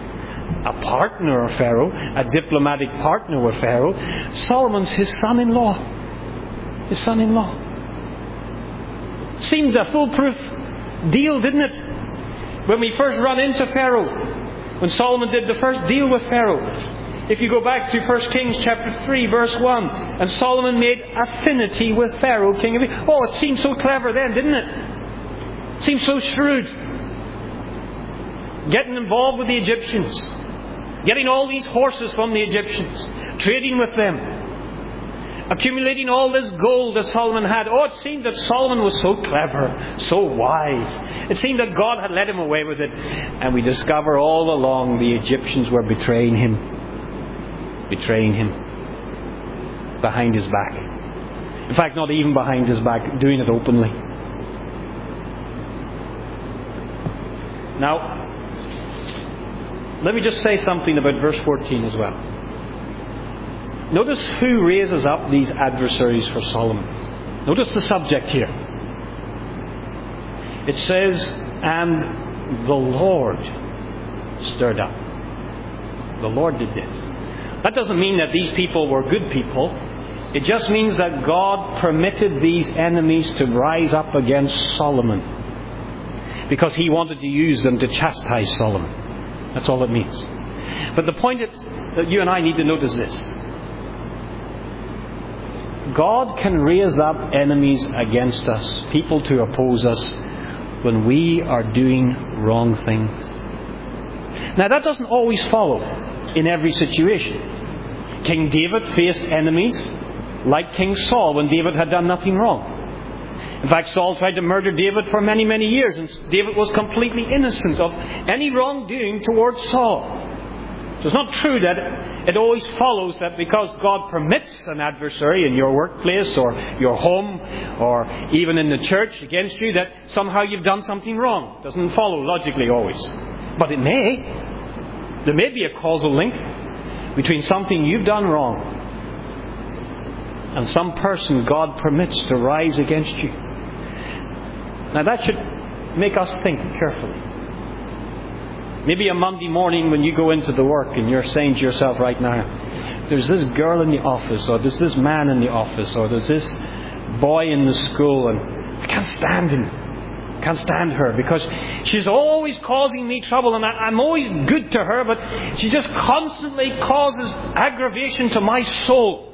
A: a partner of Pharaoh, a diplomatic partner with Pharaoh. Solomon's his son-in-law. His son-in-law. Seemed a foolproof deal, didn't it? When we first run into Pharaoh, when Solomon did the first deal with Pharaoh. If you go back to First Kings chapter three, verse one, and Solomon made affinity with Pharaoh, king of Egypt. Oh, it seemed so clever then, didn't it? It seemed so shrewd. Getting involved with the Egyptians. Getting all these horses from the Egyptians. Trading with them. Accumulating all this gold that Solomon had. Oh, it seemed that Solomon was so clever, so wise. It seemed that God had let him away with it. And we discover all along the Egyptians were betraying him. Betraying him. Behind his back. In fact, not even behind his back, doing it openly. Now, let me just say something about verse fourteen as well. Notice who raises up these adversaries for Solomon. Notice the subject here. It says, and the Lord stirred up. The Lord did this. That doesn't mean that these people were good people. It just means that God permitted these enemies to rise up against Solomon. Because He wanted to use them to chastise Solomon. That's all it means. But the point is, that you and I need to notice this. God can raise up enemies against us, people to oppose us, when we are doing wrong things. Now that doesn't always follow in every situation. King David faced enemies like King Saul when David had done nothing wrong. In fact, Saul tried to murder David for many, many years, and David was completely innocent of any wrongdoing towards Saul. So it's not true that it always follows that because God permits an adversary in your workplace or your home or even in the church against you that somehow you've done something wrong. It doesn't follow logically always. But it may. There may be a causal link between something you've done wrong and some person God permits to rise against you. Now that should make us think carefully. Maybe a Monday morning when you go into the work and you're saying to yourself right now, there's this girl in the office, or there's this man in the office, or there's this boy in the school, and I can't stand him. I can't stand her because she's always causing me trouble, and I, I'm always good to her, but she just constantly causes aggravation to my soul.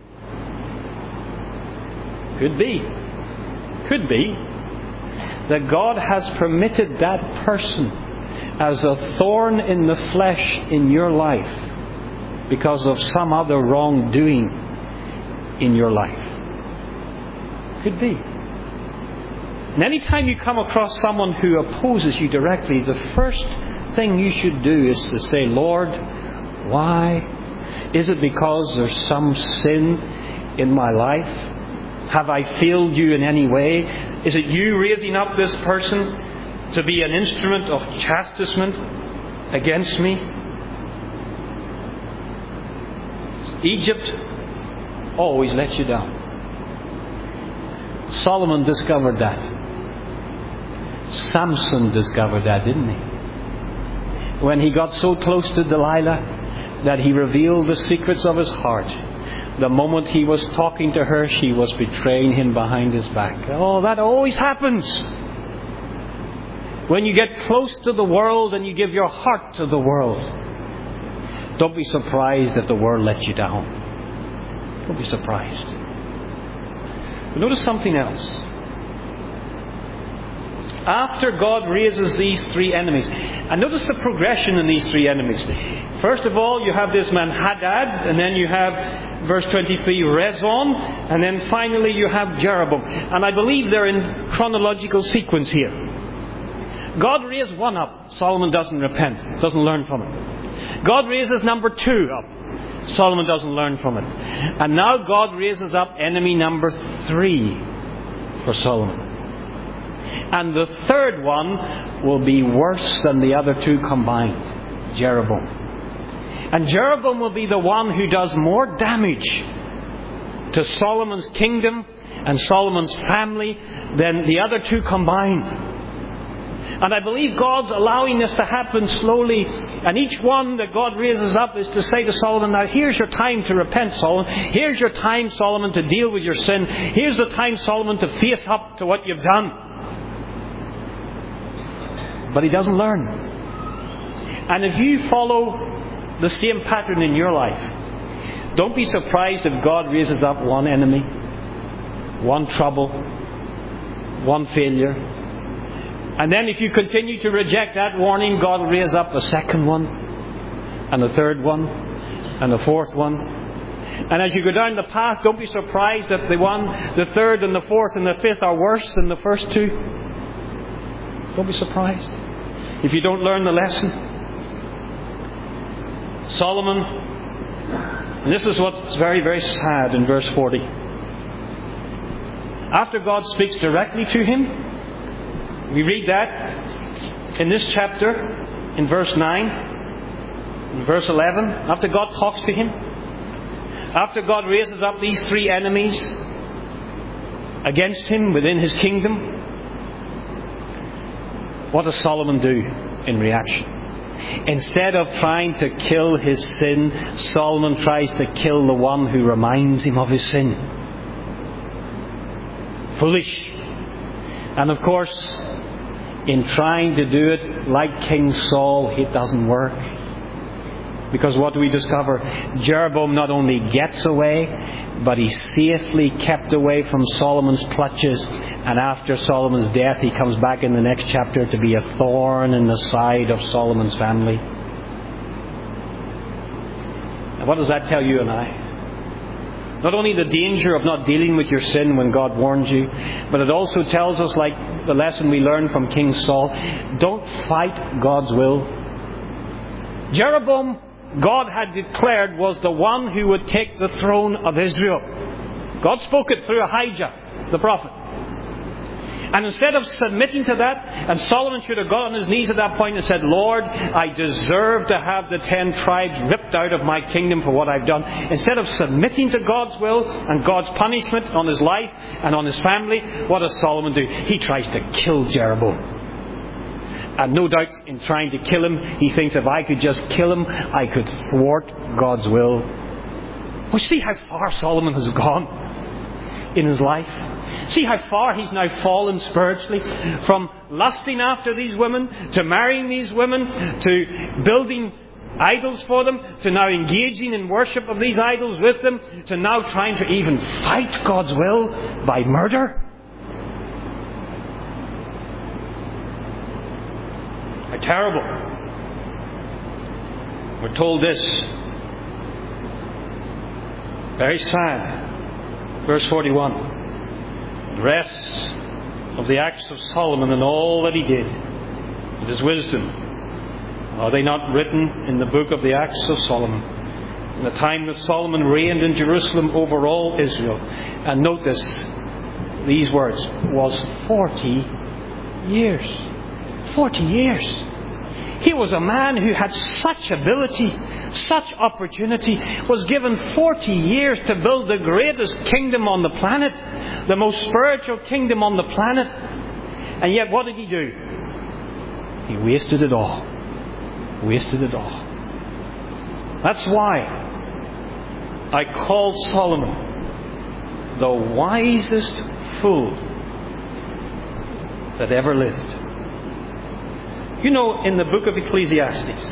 A: Could be. Could be that God has permitted that person as a thorn in the flesh in your life because of some other wrongdoing in your life. Could be. And any time you come across someone who opposes you directly, the first thing you should do is to say, Lord, why? Is it because there's some sin in my life? Have I failed you in any way? Is it you raising up this person to be an instrument of chastisement against me? Egypt always lets you down. Solomon discovered that. Samson discovered that, didn't he? When he got so close to Delilah that he revealed the secrets of his heart. The moment he was talking to her, she was betraying him behind his back. Oh, that always happens. When you get close to the world and you give your heart to the world, don't be surprised that the world lets you down. Don't be surprised. But notice something else. After God raises these three enemies, and notice the progression in these three enemies. First of all, you have this man Hadad, and then you have, verse twenty-three, Rezon, and then finally you have Jeroboam. And I believe they're in chronological sequence here. God raised one up. Solomon doesn't repent, doesn't learn from it. God raises number two up. Solomon doesn't learn from it. And now God raises up enemy number three for Solomon. And the third one will be worse than the other two combined. Jeroboam. And Jeroboam will be the one who does more damage to Solomon's kingdom and Solomon's family than the other two combined. And I believe God's allowing this to happen slowly. And each one that God raises up is to say to Solomon, now here's your time to repent, Solomon. Here's your time, Solomon, to deal with your sin. Here's the time, Solomon, to face up to what you've done. But he doesn't learn. And if you follow the same pattern in your life, don't be surprised if God raises up one enemy, one trouble, one failure. And then if you continue to reject that warning, God will raise up a second one, and a third one, and a fourth one. And as you go down the path, don't be surprised that the one, the third, and the fourth, and the fifth are worse than the first two. Don't be surprised if you don't learn the lesson. Solomon, and this is what's very, very sad in verse forty. After God speaks directly to him, we read that in this chapter, in verse nine, in verse eleven, after God talks to him, after God raises up these three enemies against him within his kingdom, what does Solomon do in reaction? Instead of trying to kill his sin, Solomon tries to kill the one who reminds him of his sin. Foolish. And of course, in trying to do it like King Saul, it doesn't work. Because what do we discover? Jeroboam not only gets away, but he's safely kept away from Solomon's clutches. And after Solomon's death, he comes back in the next chapter to be a thorn in the side of Solomon's family. And what does that tell you and I? Not only the danger of not dealing with your sin when God warns you, but it also tells us, like the lesson we learned from King Saul, don't fight God's will. Jeroboam, God had declared, was the one who would take the throne of Israel. God spoke it through Ahijah, the prophet. And instead of submitting to that, and Solomon should have got on his knees at that point and said, Lord, I deserve to have the ten tribes ripped out of my kingdom for what I've done. Instead of submitting to God's will and God's punishment on his life and on his family, what does Solomon do? He tries to kill Jeroboam. And no doubt in trying to kill him, he thinks if I could just kill him, I could thwart God's will. Well, see how far Solomon has gone in his life. See how far he's now fallen spiritually, from lusting after these women, to marrying these women, to building idols for them, to now engaging in worship of these idols with them, to now trying to even fight God's will by murder. How terrible. We're told this. Very sad. Verse forty-one. The rest of the acts of Solomon and all that he did, and his wisdom, are they not written in the book of the Acts of Solomon? In the time that Solomon reigned in Jerusalem over all Israel. And notice these words, was forty years. Forty years. He was a man who had such ability, such opportunity, was given forty years to build the greatest kingdom on the planet, the most spiritual kingdom on the planet. And yet what did he do? He wasted it all. Wasted it all. That's why I call Solomon the wisest fool that ever lived. You know, in the book of Ecclesiastes,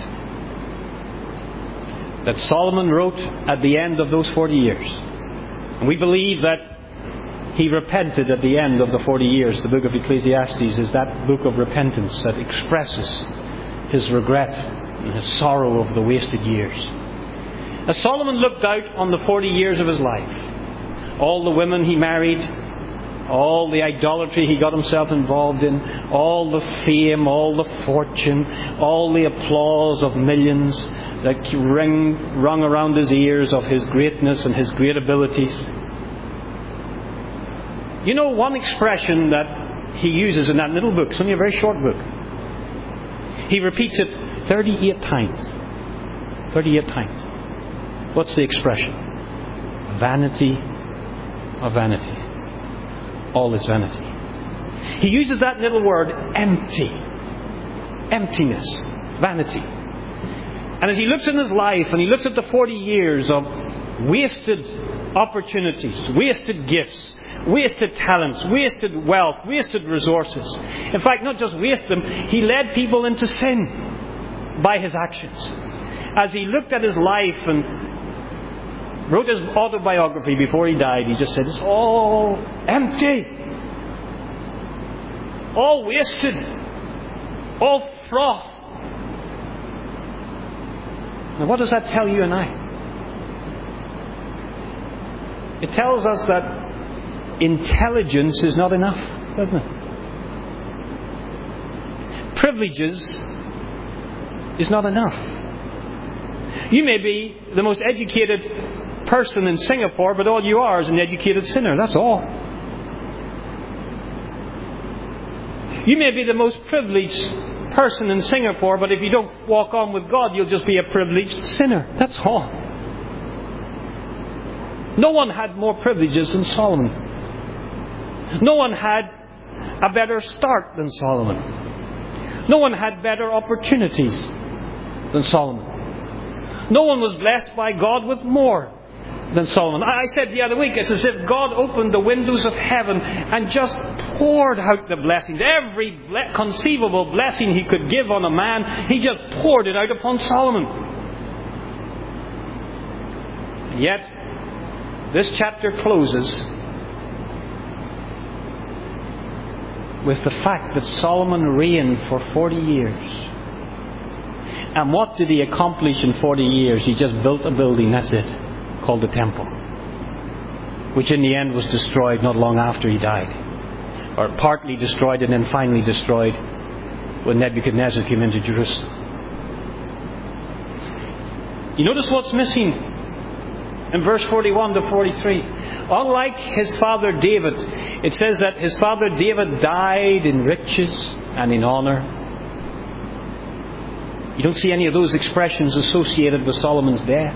A: that Solomon wrote at the end of those forty years. And we believe that he repented at the end of the forty years. The book of Ecclesiastes is that book of repentance that expresses his regret and his sorrow of the wasted years. As Solomon looked out on the forty years of his life, all the women he married, all the idolatry he got himself involved in, all the fame, all the fortune, all the applause of millions that ring, rung around his ears of his greatness and his great abilities. You know, one expression that he uses in that little book, it's only a very short book. He repeats it thirty-eight times. thirty-eight times. What's the expression? Vanity of vanities. All is vanity. He uses that little word, empty, emptiness, vanity. And as he looks in his life and he looks at the forty years of wasted opportunities, wasted gifts, wasted talents, wasted wealth, wasted resources. In fact, not just waste them, he led people into sin by his actions. As he looked at his life and wrote his autobiography before he died, he just said, it's all empty, all wasted, all froth. Now what does that tell you and I? It tells us that intelligence is not enough, doesn't it? Privileges is not enough. You may be the most educated person in Singapore, but all you are is an educated sinner. That's all. You may be the most privileged person in Singapore, but if you don't walk on with God, you'll just be a privileged sinner. That's all. No one had more privileges than Solomon. No one had a better start than Solomon. No one had better opportunities than Solomon. No one was blessed by God with more than Solomon. I said the other week, it's as if God opened the windows of heaven and just poured out the blessings. Every ble- conceivable blessing he could give on a man, he just poured it out upon Solomon. And yet, this chapter closes with the fact that Solomon reigned for forty years. And what did he accomplish in forty years? He just built a building, that's it, called the temple, which in the end was destroyed not long after he died. Or partly destroyed and then finally destroyed when Nebuchadnezzar came into Jerusalem. You notice what's missing in verse forty-one to forty-three. Unlike his father David, it says that his father David died in riches and in honor. You don't see any of those expressions associated with Solomon's death.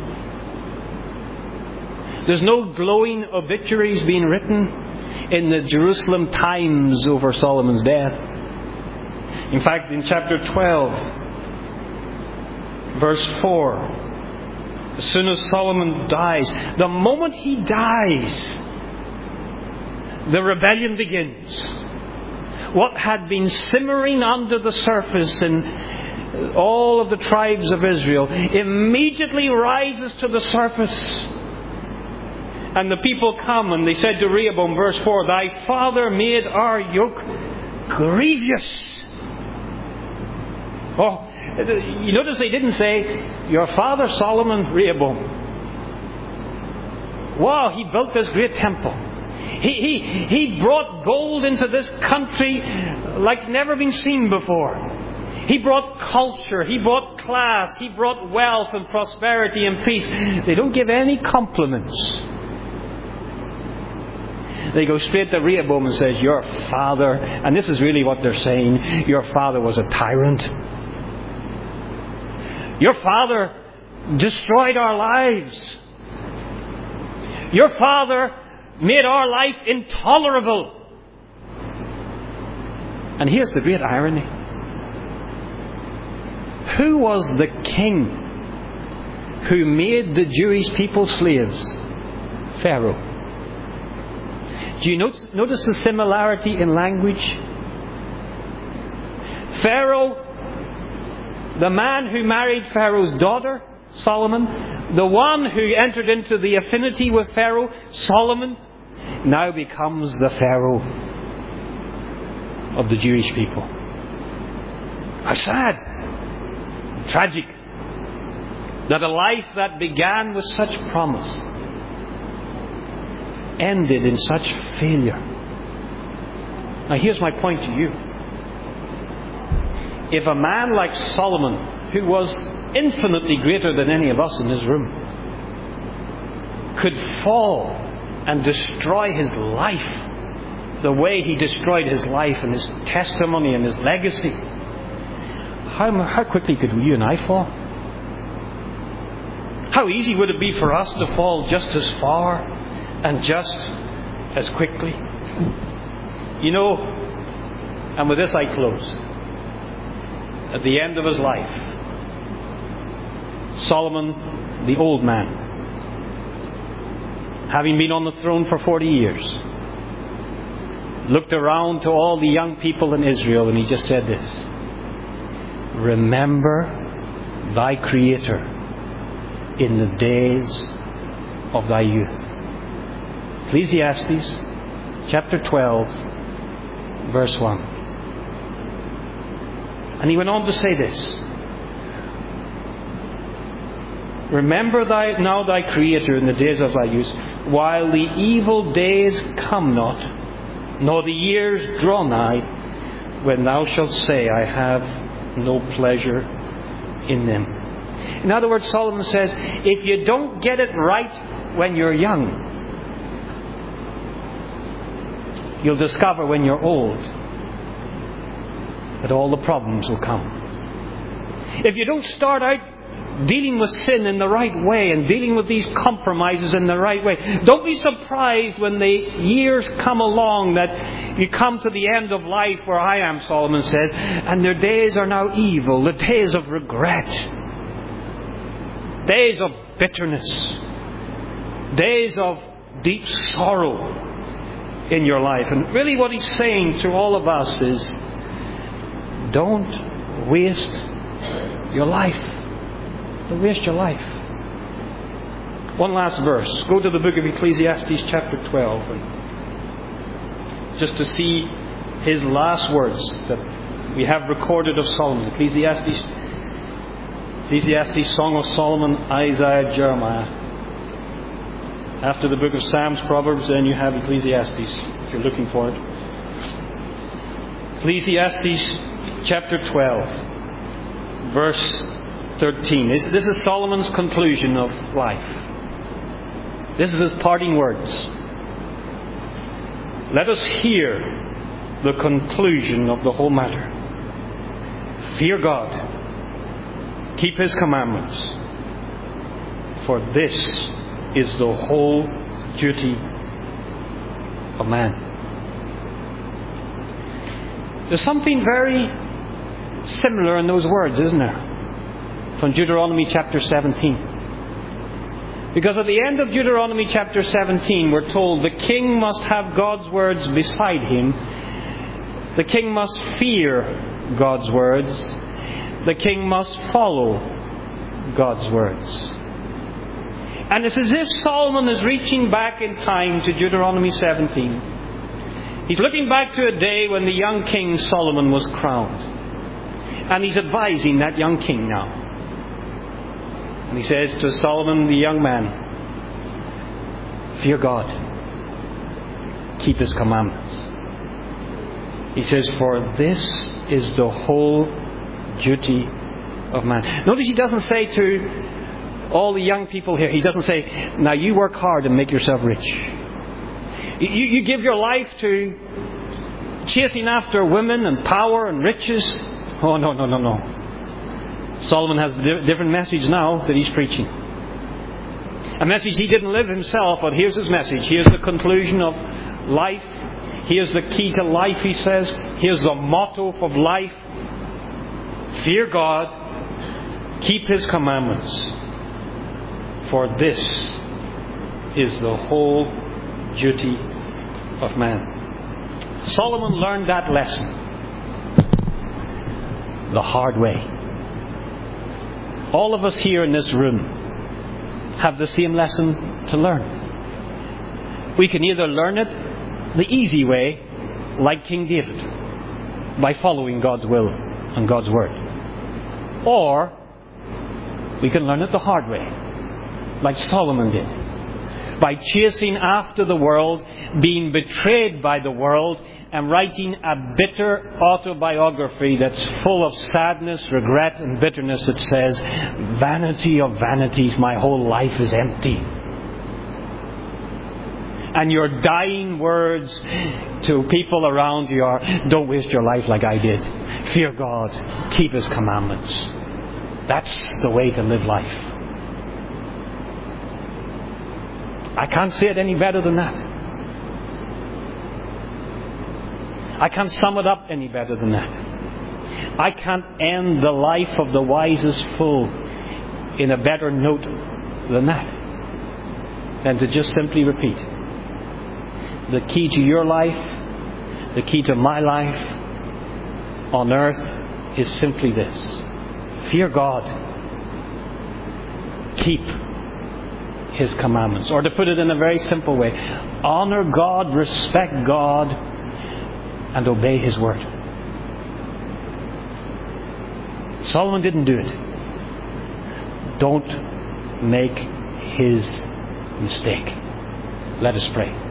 A: There's no glowing obituaries being written in the Jerusalem Times over Solomon's death. In fact, in chapter twelve, verse four, as soon as Solomon dies, the moment he dies, the rebellion begins. What had been simmering under the surface in all of the tribes of Israel immediately rises to the surface. And the people come and they said to Rehoboam, verse four, thy father made our yoke grievous. Oh, you notice they didn't say, your father Solomon, Rehoboam. Wow, he built this great temple. He, he, he brought gold into this country like never been seen before. He brought culture, he brought class, he brought wealth and prosperity and peace. They don't give any compliments. They go straight to Rehoboam and says, your father, and this is really what they're saying, your father was a tyrant. Your father destroyed our lives. Your father made our life intolerable. And here's the great irony. Who was the king who made the Jewish people slaves? Pharaoh. Do you notice, notice the similarity in language? Pharaoh, the man who married Pharaoh's daughter, Solomon, the one who entered into the affinity with Pharaoh, Solomon, now becomes the Pharaoh of the Jewish people. How sad. Tragic that a life that began with such promise ended in such failure. Now here's my point to you. If a man like Solomon, who was infinitely greater than any of us in this room, could fall and destroy his life the way he destroyed his life and his testimony and his legacy, how, how quickly could you and I fall? How easy would it be for us to fall just as far and just as quickly? You know, and with this I close. at the end of his life, Solomon, the old man, having been on the throne for forty years, looked around to all the young people in Israel and he just said this: remember thy Creator in the days of thy youth. Ecclesiastes chapter twelve, verse one. And he went on to say this: remember thy, now thy Creator in the days of thy youth, while the evil days come not, nor the years draw nigh, when thou shalt say, I have no pleasure in them. In other words, Solomon says, if you don't get it right when you're young, you'll discover when you're old that all the problems will come. If you don't start out dealing with sin in the right way and dealing with these compromises in the right way, don't be surprised when the years come along that you come to the end of life where I am, Solomon says, and their days are now evil, the days of regret, days of bitterness, days of deep sorrow in your life. And really what he's saying to all of us is, don't waste your life. Don't waste your life. One last verse. Go to the book of Ecclesiastes chapter twelve, and just to see his last words that we have recorded of Solomon. Ecclesiastes, Ecclesiastes, Song of Solomon, Isaiah, Jeremiah. After the book of Psalms, Proverbs, then you have Ecclesiastes, if you're looking for it. Ecclesiastes chapter twelve, verse thirteen. This, this is Solomon's conclusion of life. This is his parting words. Let us hear the conclusion of the whole matter. Fear God. Keep His commandments. For this is the whole duty of man. There's something very similar in those words, isn't there? From Deuteronomy chapter seventeen. Because at the end of Deuteronomy chapter seventeen, we're told the king must have God's words beside him. The king must fear God's words. The king must follow God's words. And it's as if Solomon is reaching back in time to Deuteronomy seventeen. He's looking back to a day when the young king Solomon was crowned. And he's advising that young king now. And he says to Solomon, the young man, fear God. Keep His commandments. He says, for this is the whole duty of man. Notice he doesn't say to all the young people here, he doesn't say, now you work hard and make yourself rich. You, you give your life to chasing after women and power and riches. Oh, no, no, no, no. Solomon has a different message now that he's preaching. A message he didn't live himself, but here's his message. Here's the conclusion of life. Here's the key to life, he says. Here's the motto of life. Fear God. Keep His commandments. For this is the whole duty of man. Solomon learned that lesson the hard way. All of us here in this room have the same lesson to learn. We can either learn it the easy way, like King David, by following God's will and God's word. Or we can learn it the hard way, like Solomon did, by chasing after the world, being betrayed by the world, and writing a bitter autobiography that's full of sadness, regret and bitterness that says, vanity of vanities, my whole life is empty. And your dying words to people around you are, don't waste your life like I did. Fear God. Keep His commandments. That's the way to live life. I can't say it any better than that. I can't sum it up any better than that. I can't end the life of the wisest fool in a better note than that. Than to just simply repeat. The key to your life, the key to my life on earth is simply this. Fear God. Keep His commandments. Or to put it in a very simple way, honor God, respect God, and obey His word. Solomon didn't do it. Don't make his mistake. Let us pray.